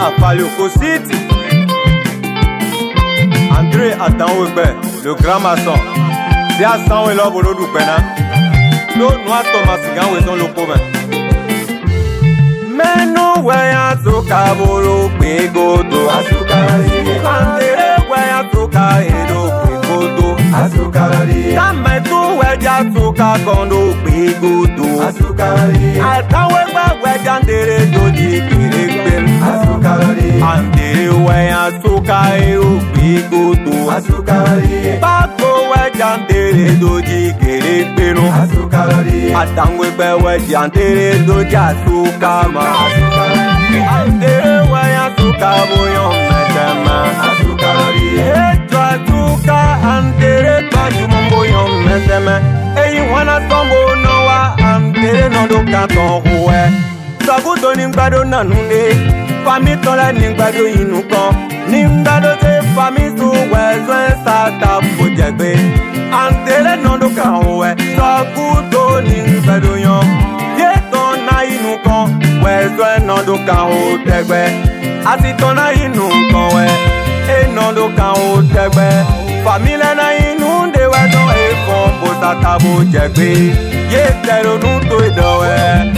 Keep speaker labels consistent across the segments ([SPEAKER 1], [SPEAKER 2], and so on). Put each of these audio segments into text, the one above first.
[SPEAKER 1] Afalioko City. André Adanwegbe, le grand maçon. C'est à 100 et l'homme au lot du Bénin. L'eau noire Thomas Sigan, ils ont le problème. Mais nous, ouais, à Soka, Bolo, Pigodo, Asukari. André, ouais, à Soka, Edo, Pigodo, Asukari. Tametu, ouais, à Soka, Kondo, Pigodo, Asukari. Adanwegbe, ouais, André, Dodi, Kirikbem, Asukari. André, ouais, à Soka, Edo, Pigodo, Asukari. Bako, ouais, André, Dodi, Kirikbem, Asukari. Adanwegbe, ouais, André, Dodi, Asukama. André, ouais, Asuka, Boyon, Metema, Asukari. Et toi, Asuka, André, toi, tu m'en boyon, Metema. Et il wanna tomber, Noah, André, non, do canton, ouais. Saguto, Nimbado, Nanunde, famille, ton la Nimbado, Inukan, Nimbado, c'est famille, sous, ouais, ça, ta, Fojagbe. André, non, do canton, ouais. Saguto, Nimbado, yon. Yeton, na, Inukan. Wezwe nondo kan o tegbe Asito na inu kan we E nondo kan o tegbe Famile na inu de wedon E fon bo satabo jegbe Ye tero nu to idowe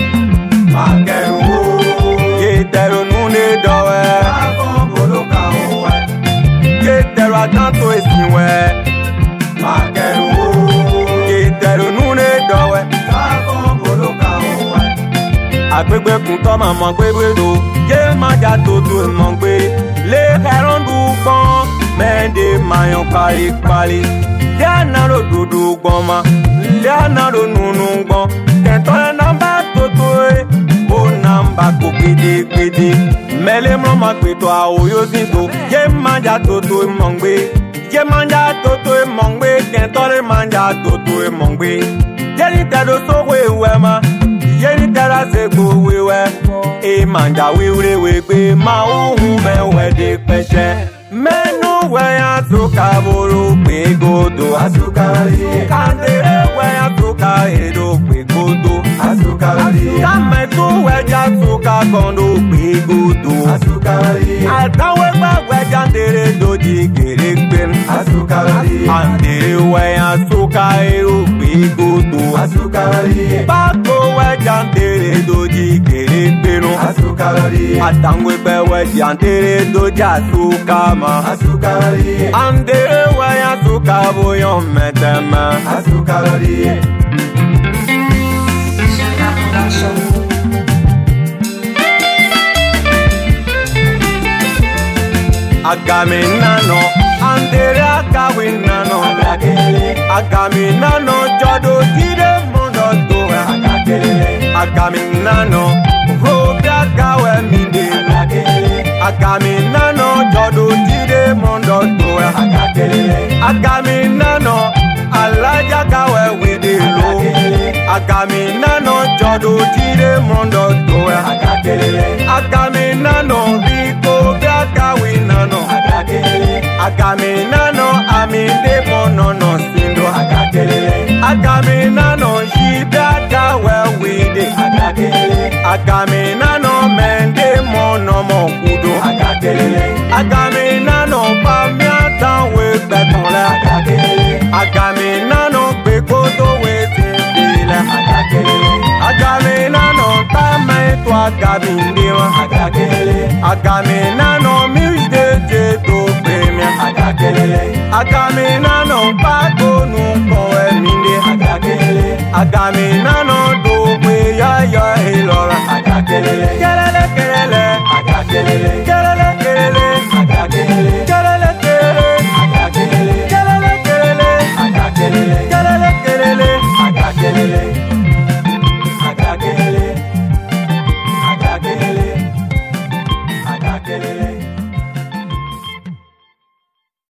[SPEAKER 1] Makeru Ye tero nu ne dowe Afon bolo kan o we Ye tero atanto esinwe Makeru Ye tero nu ne dowe Afon bolo kan o we Agbègbè kun tọ́ ma mọ̀ gbégbé do yé má jà tótó mọ̀ gbé lé ẹran dùgbọ́n mẹ́ẹ̀dẹ́ máa yan paríparí lé ànáró dòdò gbọ́n ma lé ànáró nùnú gbọ́n kẹ̀tọ́ ẹ̀ nàmbà tótó ẹ̀ ó nàmbà kó gbédégbédé mẹ́lẹ́ mọ́ ma gbètò àwòyó sí tó yé má jà tótó mọ̀ gbé yé má jà tótó mọ̀ gbé kẹ̀tọ́ ẹ̀ má jà tótó mọ̀ gbé yé ní tẹ̀dọ̀ sówó ìwẹ̀ ma. Yeni tera se go wewe E manja wiwre wegbe Ma ohun mewe de peche Menu we asuka boro Pegodo Asukari Kandere we asuka edo Pegodo Asukari Tametu we jasuka kondo Pegodo Asukari Altawe we jandere doji Gerekben Asukari Andere we asuka edo Pegodo Asukari Bako we jandere doji Gerekben Asukari Adangwegbe we jandere doji Asukama Asukari Andere we asuka boyon metema Asukari Agame nano Andere agawe nano Agame nano Jodo tide mondo towe Agame nano Robi agawe minde Agame nano Jodo tide mondo towe Agame nano Alaja gawe wide lo Agame nano Jodo tide mondo towe Agame nano Riko agawe nano Agame nano Aminde mono no sindo Agame nano Shibe agawe wide Agame nano Mende mono mo kudo Agame nano Pamiata we betonle Agame nano Bekoto we timbile Agame nano Tame to Agame ndiwa Agame nano Mujde to premia Agame nano